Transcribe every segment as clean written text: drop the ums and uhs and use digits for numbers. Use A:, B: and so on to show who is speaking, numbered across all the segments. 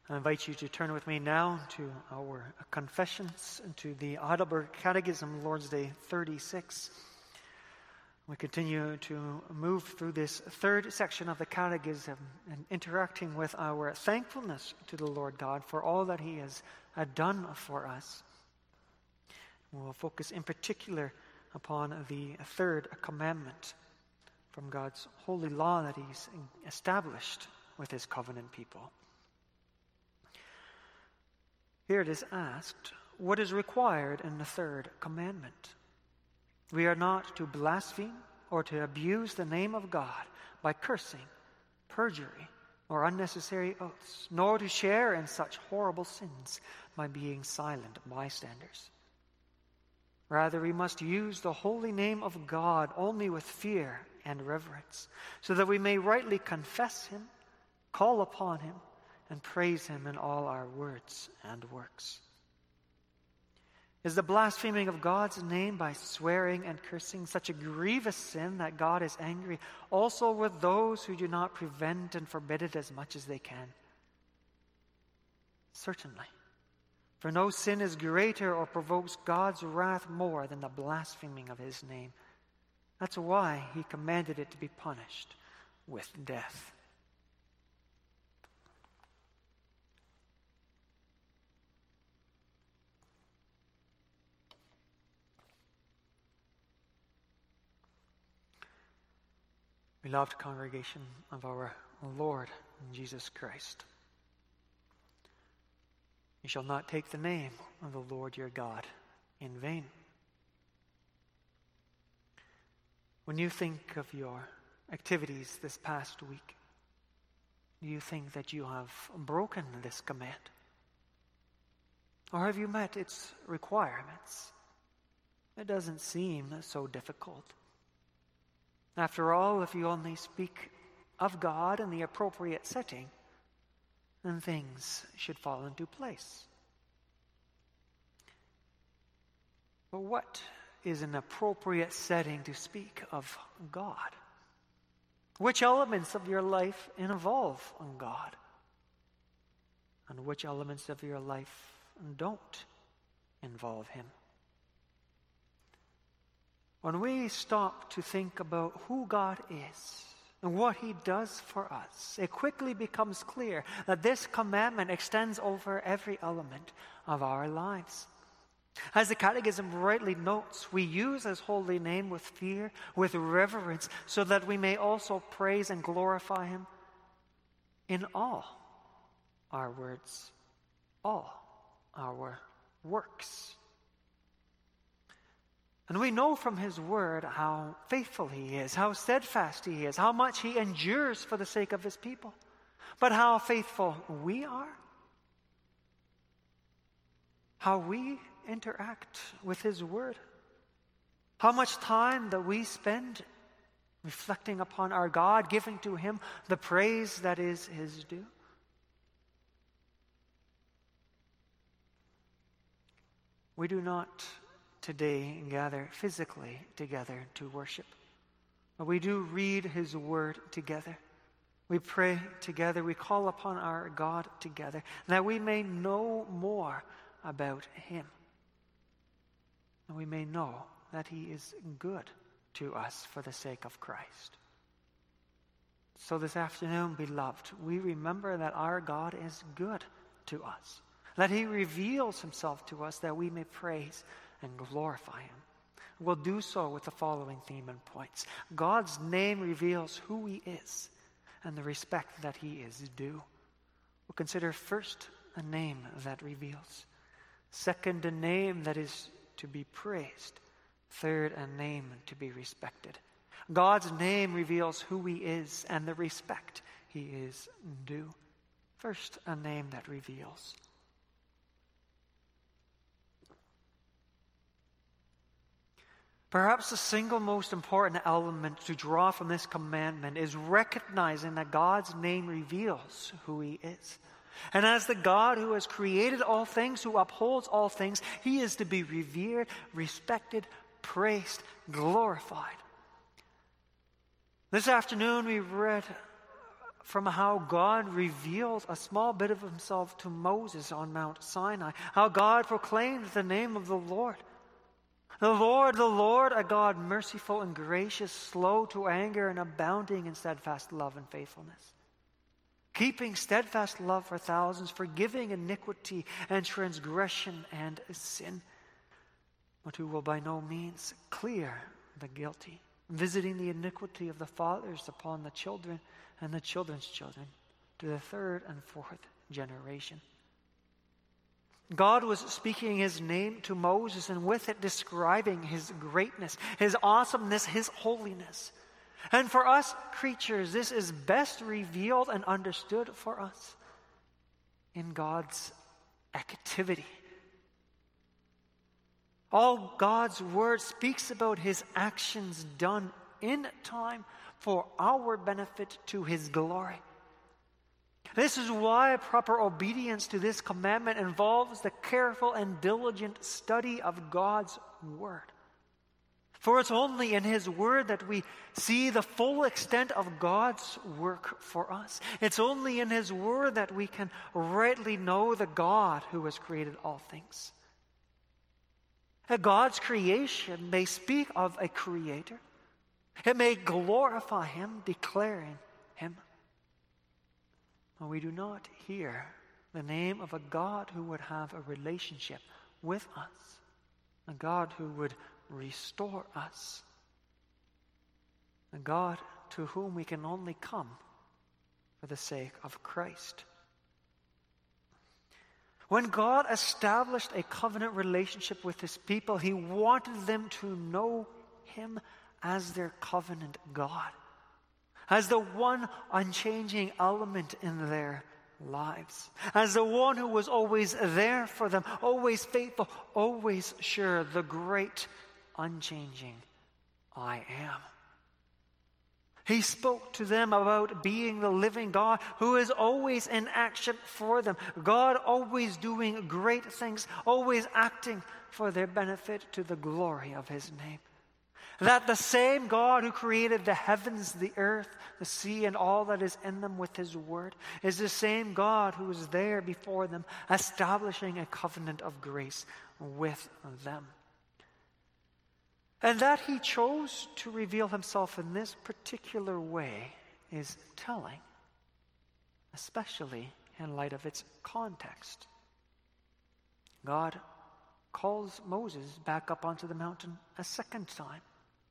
A: I invite you to turn with me now to our confessions and to the Heidelberg Catechism, Lord's Day 36. We continue to move through this third section of the Catechism and interacting with our thankfulness to the Lord God for all that He has done for us. We'll focus in particular upon the third commandment from God's holy law that He's established with His covenant people. Here it is asked, what is required in the third commandment? We are not to blaspheme or to abuse the name of God by cursing, perjury, or unnecessary oaths, nor to share in such horrible sins by being silent bystanders. Rather, we must use the holy name of God only with fear and reverence, so that we may rightly confess Him, call upon Him, and praise Him in all our words and works. Is the blaspheming of God's name by swearing and cursing such a grievous sin that God is angry also with those who do not prevent and forbid it as much as they can? Certainly. For no sin is greater or provokes God's wrath more than the blaspheming of His name. That's why He commanded it to be punished with death. Beloved congregation of our Lord Jesus Christ, you shall not take the name of the Lord your God in vain. When you think of your activities this past week, do you think that you have broken this command? Or have you met its requirements? It doesn't seem so difficult. After all, if you only speak of God in the appropriate setting, then things should fall into place. But what is an appropriate setting to speak of God? Which elements of your life involve God? And which elements of your life don't involve Him? When we stop to think about who God is and what He does for us, it quickly becomes clear that this commandment extends over every element of our lives. As the Catechism rightly notes, we use His holy name with fear, with reverence, so that we may also praise and glorify Him in all our words, all our works. And we know from His word how faithful He is, how steadfast He is, how much He endures for the sake of His people. But how faithful we are, how we interact with His word, how much time that we spend reflecting upon our God, giving to Him the praise that is His due. We do not today gather physically together to worship, but we do read His word together. We pray together. We call upon our God together, that we may know more about Him. And we may know that He is good to us for the sake of Christ. So this afternoon, beloved, we remember that our God is good to us, that He reveals Himself to us that we may praise and glorify Him. We'll do so with the following theme and points. God's name reveals who He is and the respect that He is due. We'll consider first a name that reveals. Second, a name that is to be praised. Third, a name to be respected. God's name reveals who He is and the respect He is due. First, a name that reveals. Perhaps the single most important element to draw from this commandment is recognizing that God's name reveals who He is. And as the God who has created all things, who upholds all things, He is to be revered, respected, praised, glorified. This afternoon we read from how God revealed a small bit of himself to Moses on Mount Sinai, how God proclaimed the name of the Lord. The Lord, a God merciful and gracious, slow to anger and abounding in steadfast love and faithfulness, keeping steadfast love for thousands, forgiving iniquity and transgression and sin, but who will by no means clear the guilty, visiting the iniquity of the fathers upon the children and the children's children, to the third and fourth generation. God was speaking his name to Moses, and with it describing his greatness, his awesomeness, his holiness. And for us creatures, this is best revealed and understood for us in God's activity. All God's word speaks about his actions done in time for our benefit to his glory. This is why proper obedience to this commandment involves the careful and diligent study of God's word. For it's only in his word that we see the full extent of God's work for us. It's only in his word that we can rightly know the God who has created all things. God's creation may speak of a creator. It may glorify him, declaring him. But we do not hear the name of a God who would have a relationship with us, a God who would restore us, a God to whom we can only come for the sake of Christ. When God established a covenant relationship with his people, he wanted them to know him as their covenant God, as the one unchanging element in their lives, as the one who was always there for them, always faithful, always sure, the great unchanging I am. He spoke to them about being the living God who is always in action for them. God always doing great things, always acting for their benefit to the glory of his name. That the same God who created the heavens, the earth, the sea, and all that is in them with his word is the same God who is there before them, establishing a covenant of grace with them. And that he chose to reveal himself in this particular way is telling, especially in light of its context. God calls Moses back up onto the mountain a second time.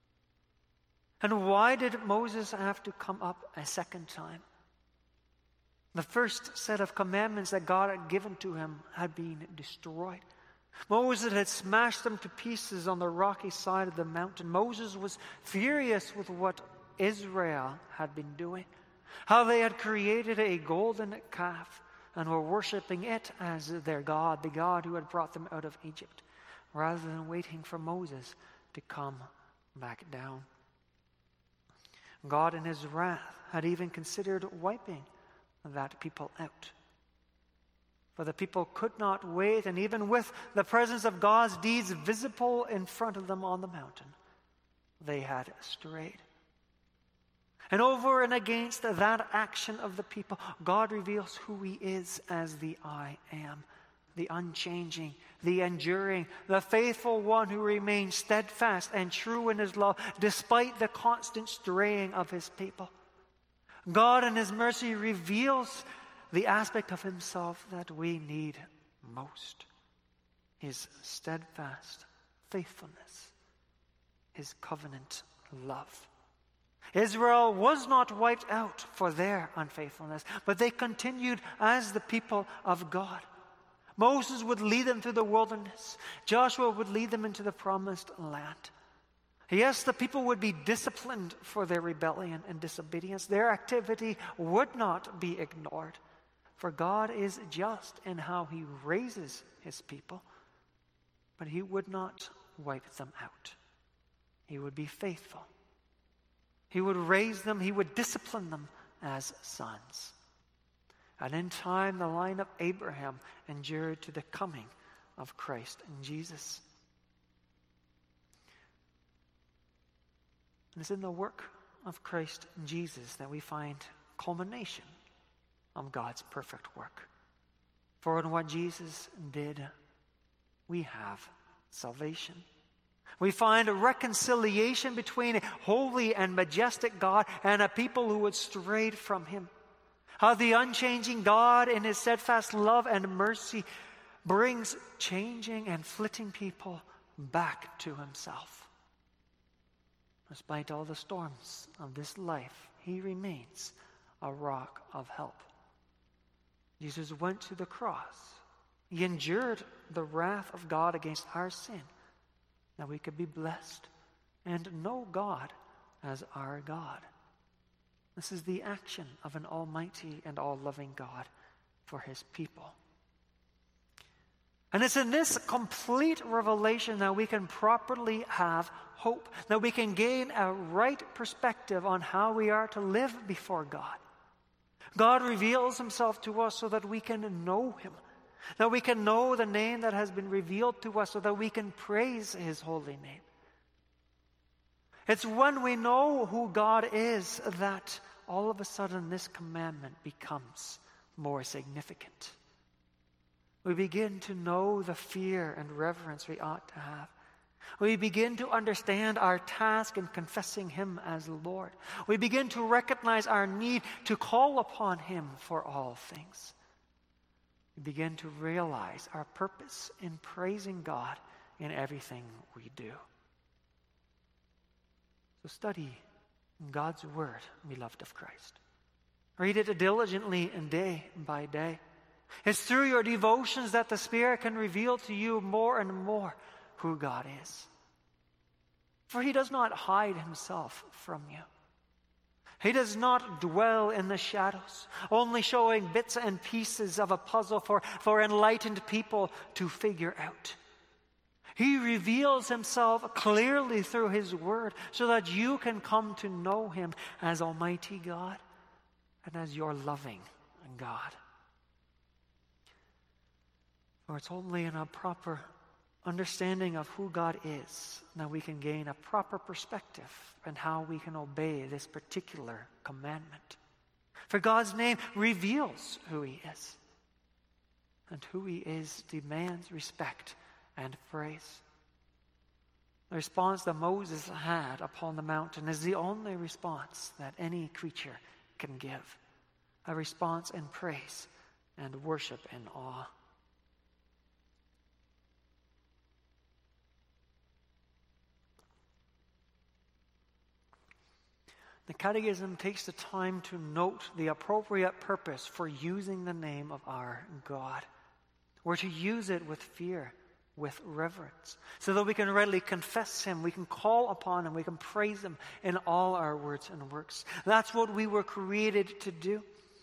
A: And why did Moses have to come up a second time? The first set of commandments that God had given to him had been destroyed. Moses had smashed them to pieces on the rocky side of the mountain. Moses was furious with what Israel had been doing, how they had created a golden calf and were worshiping it as their God, the God who had brought them out of Egypt, rather than waiting for Moses to come back down. God in his wrath had even considered wiping that people out. For the people could not wait, and even with the presence of God's deeds visible in front of them on the mountain, they had strayed. And over and against that action of the people, God reveals who he is as the I am, the unchanging, the enduring, the faithful one who remains steadfast and true in his love despite the constant straying of his people. God in his mercy reveals the aspect of himself that we need most: his steadfast faithfulness, his covenant love. Israel was not wiped out for their unfaithfulness, but they continued as the people of God. Moses would lead them through the wilderness. Joshua would lead them into the promised land. Yes, the people would be disciplined for their rebellion and disobedience. Their activity would not be ignored, for God is just in how he raises his people, but he would not wipe them out. He would be faithful. He would raise them, he would discipline them as sons. And in time, the line of Abraham endured to the coming of Christ and Jesus. And it's in the work of Christ and Jesus that we find culmination of God's perfect work. For in what Jesus did, we have salvation. We find a reconciliation between a holy and majestic God and a people who had strayed from him. How the unchanging God in his steadfast love and mercy brings changing and flitting people back to himself. Despite all the storms of this life, he remains a rock of help. Jesus went to the cross. He endured the wrath of God against our sin, that we could be blessed and know God as our God. This is the action of an almighty and all-loving God for his people. And it's in this complete revelation that we can properly have hope, that we can gain a right perspective on how we are to live before God. God reveals himself to us so that we can know him, that we can know the name that has been revealed to us so that we can praise his holy name. It's when we know who God is that all of a sudden this commandment becomes more significant. We begin to know the fear and reverence we ought to have. We begin to understand our task in confessing him as Lord. We begin to recognize our need to call upon him for all things. We begin to realize our purpose in praising God in everything we do. So study God's word, beloved of Christ. Read it diligently and day by day. It's through your devotions that the Spirit can reveal to you more and more who God is. For he does not hide himself from you. He does not dwell in the shadows, only showing bits and pieces of a puzzle for enlightened people to figure out. He reveals himself clearly through his word so that you can come to know him as Almighty God and as your loving God. For it's only in a proper understanding of who God is that we can gain a proper perspective and how we can obey this particular commandment. For God's name reveals who he is. And who he is demands respect and praise. The response that Moses had upon the mountain is the only response that any creature can give. A response in praise and worship and awe. The Catechism takes the time to note the appropriate purpose for using the name of our God. We're to use it with fear, with reverence, so that we can readily confess him, we can call upon him, we can praise him in all our words and works. That's what we were created to do.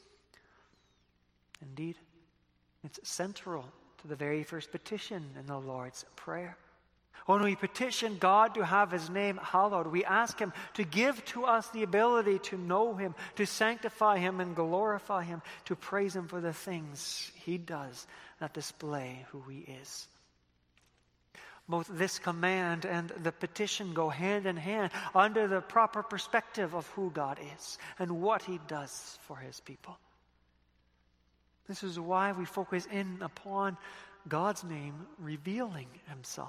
A: Indeed, it's central to the very first petition in the Lord's Prayer. When we petition God to have his name hallowed, we ask him to give to us the ability to know him, to sanctify him and glorify him, to praise him for the things he does that display who he is. Both this command and the petition go hand in hand under the proper perspective of who God is and what he does for his people. This is why we focus in upon God's name revealing himself.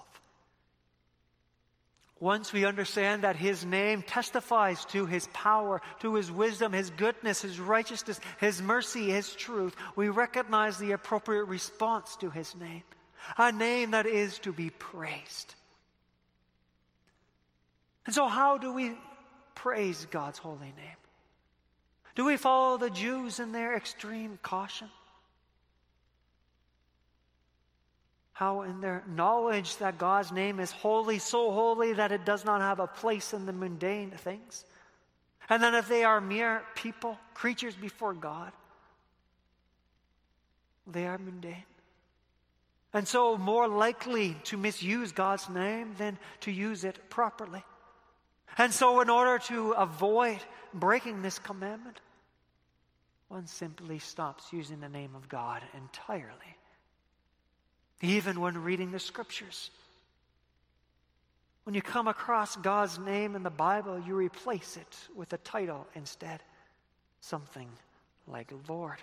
A: Once we understand that his name testifies to his power, to his wisdom, his goodness, his righteousness, his mercy, his truth, we recognize the appropriate response to his name, a name that is to be praised. And so how do we praise God's holy name? Do we follow the Jews in their extreme caution? How in their knowledge that God's name is holy, so holy that it does not have a place in the mundane things. And then if they are mere people, creatures before God, they are mundane. And so more likely to misuse God's name than to use it properly. And so in order to avoid breaking this commandment, one simply stops using the name of God entirely. Even when reading the scriptures. When you come across God's name in the Bible, you replace it with a title instead. something like Lord.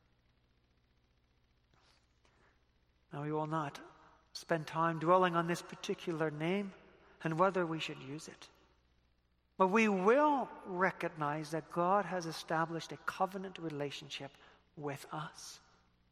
A: Now, we will not spend time dwelling on this particular name and whether we should use it. But we will recognize that God has established a covenant relationship with us.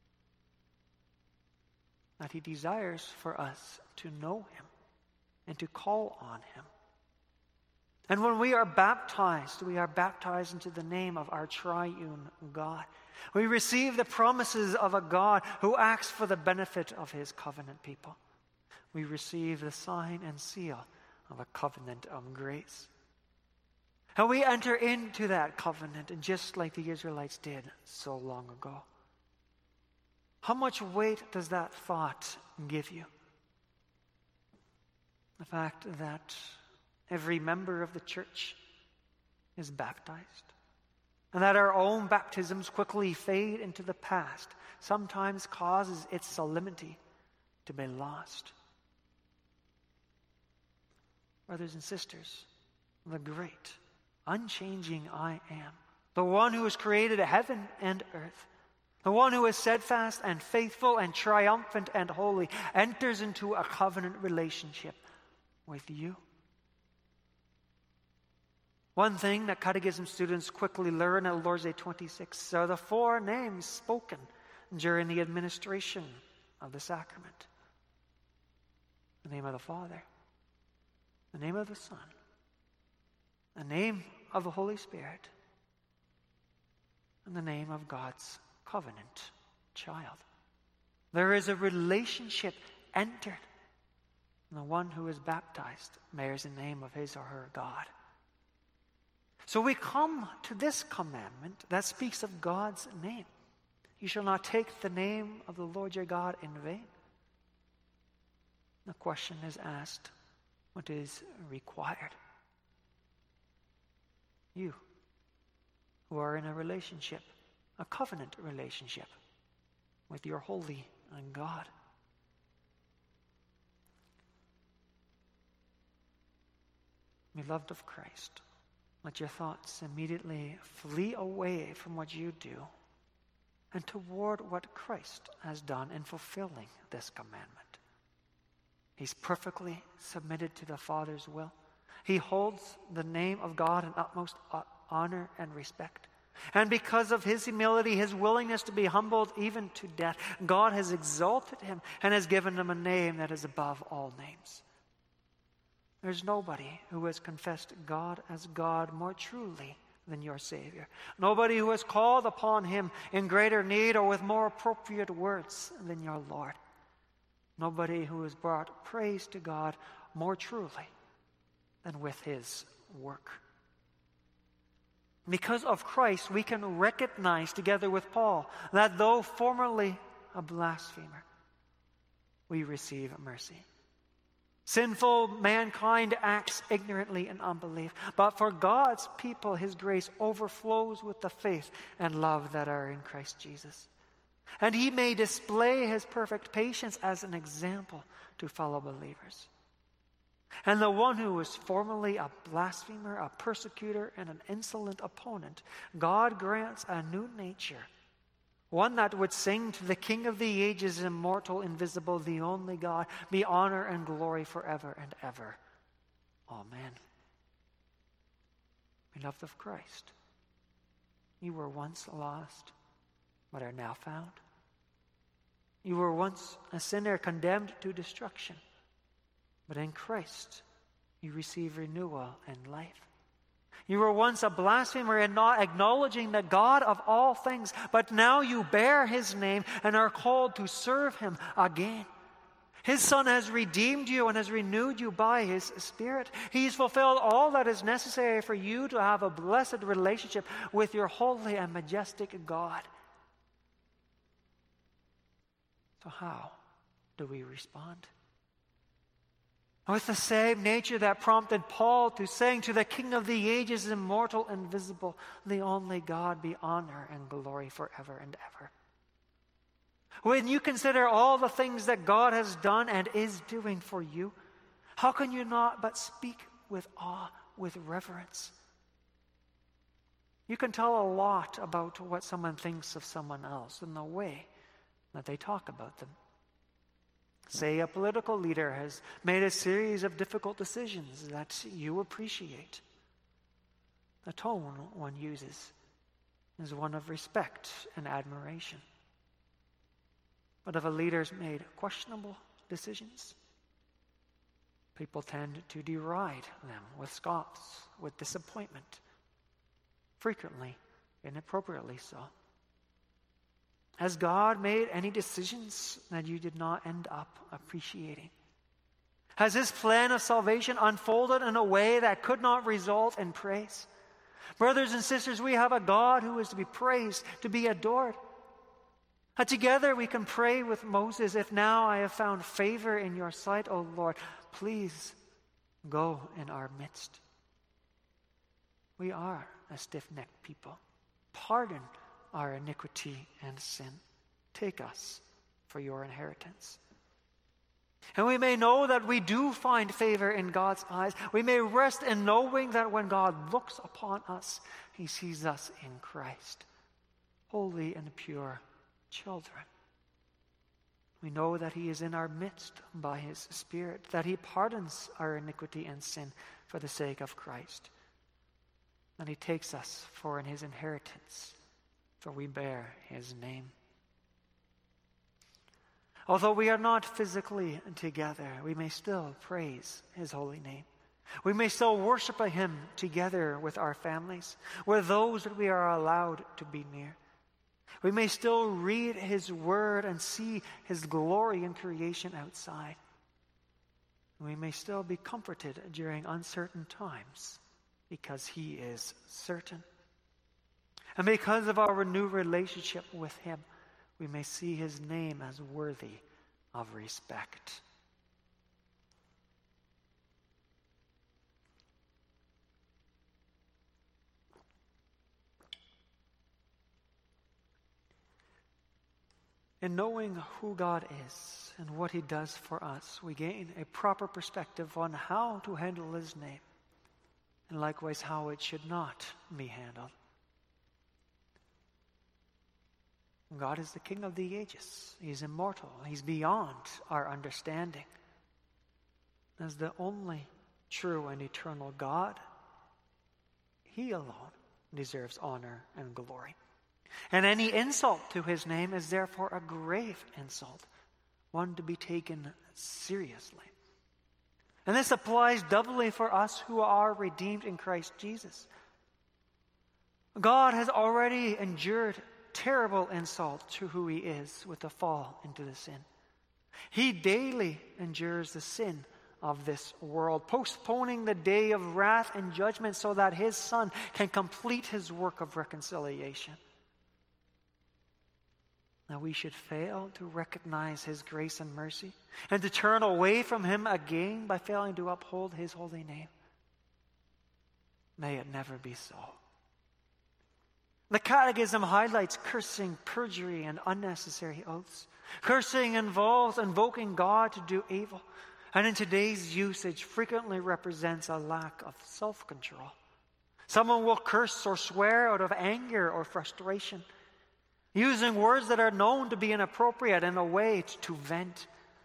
A: That He desires for us to know Him and to call on Him. And when we are baptized into the name of our triune God. We receive the promises of a God who acts for the benefit of His covenant people. We receive the sign and seal of a covenant of grace. And we enter into that covenant, and just like the Israelites did so long ago. How much weight does that thought give you? The fact that every member of the church is baptized, and that our own baptisms quickly fade into the past, sometimes causes its solemnity to be lost. Brothers and sisters, the great, unchanging I Am, the one who has created heaven and earth, the one who is steadfast and faithful and triumphant and holy, enters into a covenant relationship with you. One thing that catechism students quickly learn at Lord's Day 26 are the 4 names spoken during the administration of the sacrament. The name of the Father, the name of the Son, the name of the Holy Spirit, and the name of God's covenant child. There is a relationship entered, and the one who is baptized bears the name of his or her God. So we come to this commandment that speaks of God's name. You shall not take the name of the Lord your God in vain. The question is asked, what is required? You, who are in a relationship, a covenant relationship with your holy God. Beloved of Christ, let your thoughts immediately flee away from what you do and toward what Christ has done in fulfilling this commandment. He's perfectly submitted to the Father's will. He holds the name of God in utmost honor and respect. And because of his humility, his willingness to be humbled even to death, God has exalted him and has given him a name that is above all names. There's nobody who has confessed God as God more truly than your Savior. Nobody who has called upon him in greater need or with more appropriate words than your Lord. Nobody who has brought praise to God more truly than with his work. Because of Christ, we can recognize together with Paul that though formerly a blasphemer, we receive mercy. Sinful mankind acts ignorantly in unbelief, but for God's people, his grace overflows with the faith and love that are in Christ Jesus. And he may display his perfect patience as an example to fellow believers. And the one who was formerly a blasphemer, a persecutor, and an insolent opponent, God grants a new nature, one that would sing to the King of the ages, immortal, invisible, the only God, be honor and glory forever and ever. Amen. Beloved of Christ, you were once lost, but are now found. You were once a sinner condemned to destruction, but in Christ you receive renewal and life. You were once a blasphemer and not acknowledging the God of all things, but now you bear his name and are called to serve him again. His Son has redeemed you and has renewed you by his Spirit. He's fulfilled all that is necessary for you to have a blessed relationship with your holy and majestic God. So how do we respond? With the same nature that prompted Paul to sing to the King of the ages, immortal, invisible, the only God, be honor and glory forever and ever. When you consider all the things that God has done and is doing for you, how can you not but speak with awe, with reverence? You can tell a lot about what someone thinks of someone else in the way that they talk about them. Say a political leader has made a series of difficult decisions that you appreciate. The tone one uses is one of respect and admiration. But if a leader's made questionable decisions, people tend to deride them with scoffs, with disappointment, frequently, inappropriately so. Has God made any decisions that you did not end up appreciating? Has His plan of salvation unfolded in a way that could not result in praise? Brothers and sisters, we have a God who is to be praised, to be adored. And together we can pray with Moses, if now I have found favor in your sight, O Lord, please go in our midst. We are a stiff-necked people. Pardon our iniquity and sin. Take us for your inheritance. And we may know that we do find favor in God's eyes. We may rest in knowing that when God looks upon us, He sees us in Christ, holy and pure children. We know that He is in our midst by His Spirit, that He pardons our iniquity and sin for the sake of Christ, that He takes us for in His inheritance, for we bear His name. Although we are not physically together, we may still praise His holy name. We may still worship Him together with our families, with those that we are allowed to be near. We may still read His word and see His glory in creation outside. We may still be comforted during uncertain times because He is certain. And because of our renewed relationship with Him, we may see His name as worthy of respect. In knowing who God is and what He does for us, we gain a proper perspective on how to handle His name, and likewise how it should not be handled. God is the King of the ages. He's immortal. He's beyond our understanding. As the only true and eternal God, He alone deserves honor and glory. And any insult to His name is therefore a grave insult, one to be taken seriously. And this applies doubly for us who are redeemed in Christ Jesus. God has already endured terrible insult to who He is with the fall into the sin. He daily endures the sin of this world, postponing the day of wrath and judgment so that His Son can complete His work of reconciliation. Now we should fail to recognize His grace and mercy and to turn away from Him again by failing to uphold His holy name. May it never be so. The Catechism highlights cursing, perjury, and unnecessary oaths. Cursing involves invoking God to do evil, and in today's usage frequently represents a lack of self-control. Someone will curse or swear out of anger or frustration, using words that are known to be inappropriate in a way to vent.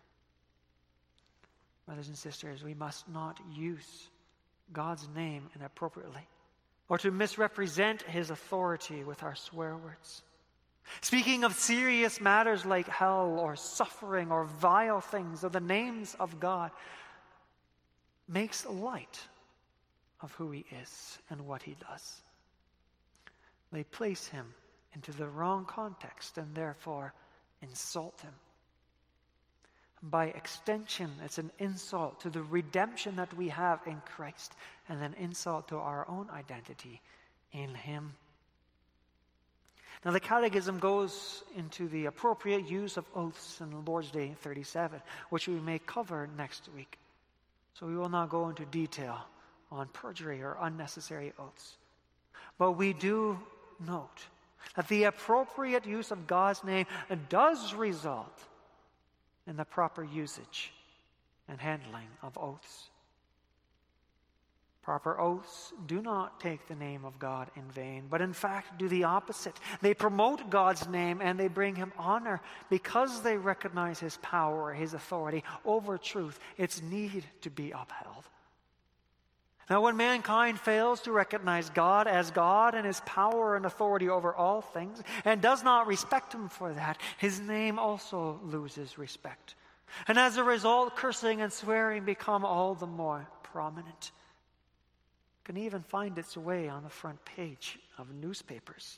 A: Brothers and sisters, we must not use God's name inappropriately or to misrepresent His authority with our swear words. Speaking of serious matters like hell or suffering or vile things or the names of God makes light of who He is and what He does. They place Him into the wrong context and therefore insult Him. By extension, it's an insult to the redemption that we have in Christ and an insult to our own identity in Him. Now the Catechism goes into the appropriate use of oaths in Lord's Day 37, which we may cover next week. So we will not go into detail on perjury or unnecessary oaths. But we do note that the appropriate use of God's name does result in the proper usage and handling of oaths. Proper oaths do not take the name of God in vain, but in fact do the opposite. They promote God's name and they bring him honor because they recognize his power, his authority over truth, its need to be upheld. Now, when mankind fails to recognize God as God and his power and authority over all things, and does not respect him for that, his name also loses respect. And as a result, cursing and swearing become all the more prominent. It can even find its way on the front page of newspapers.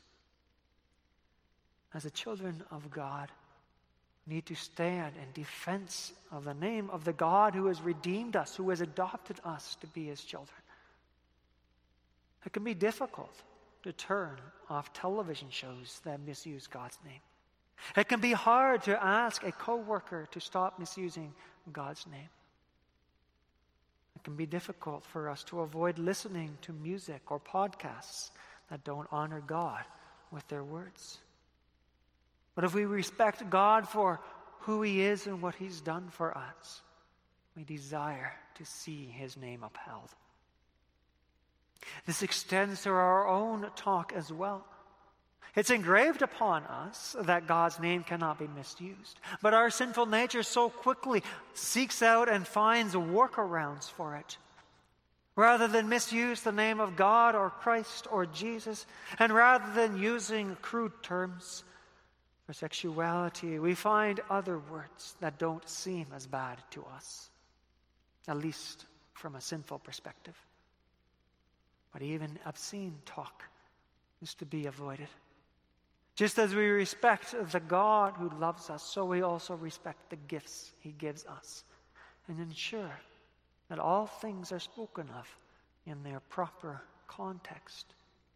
A: As the children of God, need to stand in defense of the name of the God who has redeemed us, who has adopted us to be his children. It can be difficult to turn off television shows that misuse God's name. It can be hard to ask a coworker to stop misusing God's name. It can be difficult for us to avoid listening to music or podcasts that don't honor God with their words. But if we respect God for who he is and what he's done for us, we desire to see his name upheld. This extends to our own talk as well. It's engraved upon us that God's name cannot be misused. But our sinful nature so quickly seeks out and finds workarounds for it. Rather than misuse the name of God or Christ or Jesus, and rather than using crude terms for sexuality, we find other words that don't seem as bad to us, at least from a sinful perspective. But even obscene talk is to be avoided. Just as we respect the God who loves us, so we also respect the gifts he gives us and ensure that all things are spoken of in their proper context.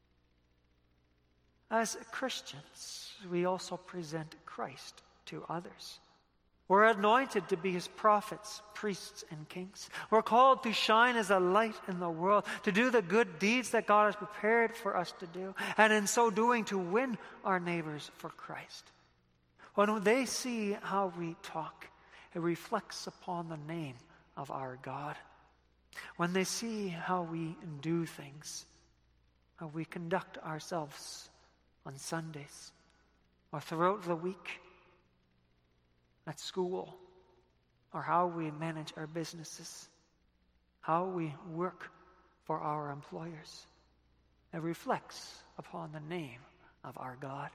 A: As Christians, we also present Christ to others. We're anointed to be his prophets, priests, and kings. We're called to shine as a light in the world, to do the good deeds that God has prepared for us to do, and in so doing to win our neighbors for Christ. When they see how we talk, it reflects upon the name of our God. When they see how we do things, how we conduct ourselves on Sundays or throughout the week, at school, or how we manage our businesses, how we work for our employers, it reflects upon the name of our God.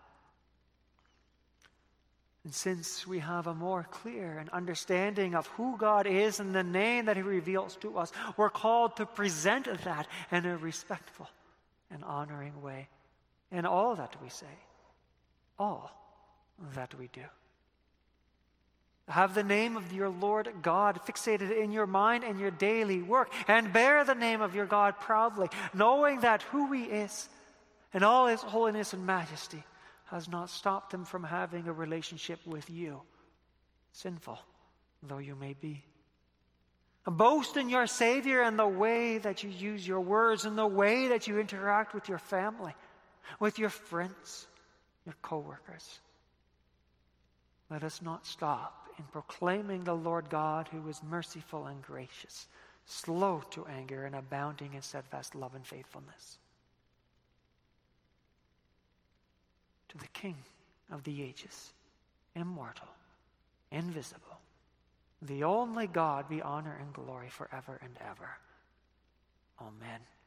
A: And since we have a more clear and understanding of who God is and the name that he reveals to us, we're called to present that in a respectful and honoring way in all that we say, all that we do. Have the name of your Lord God fixated in your mind and your daily work, and bear the name of your God proudly, knowing that who he is in all his holiness and majesty has not stopped him from having a relationship with you, sinful though you may be. Boast in your Savior and the way that you use your words and the way that you interact with your family, with your friends, your co-workers. Let us not stop in proclaiming the Lord God who is merciful and gracious, slow to anger and abounding in steadfast love and faithfulness. To the King of the ages, immortal, invisible, the only God, be honor and glory forever and ever. Amen.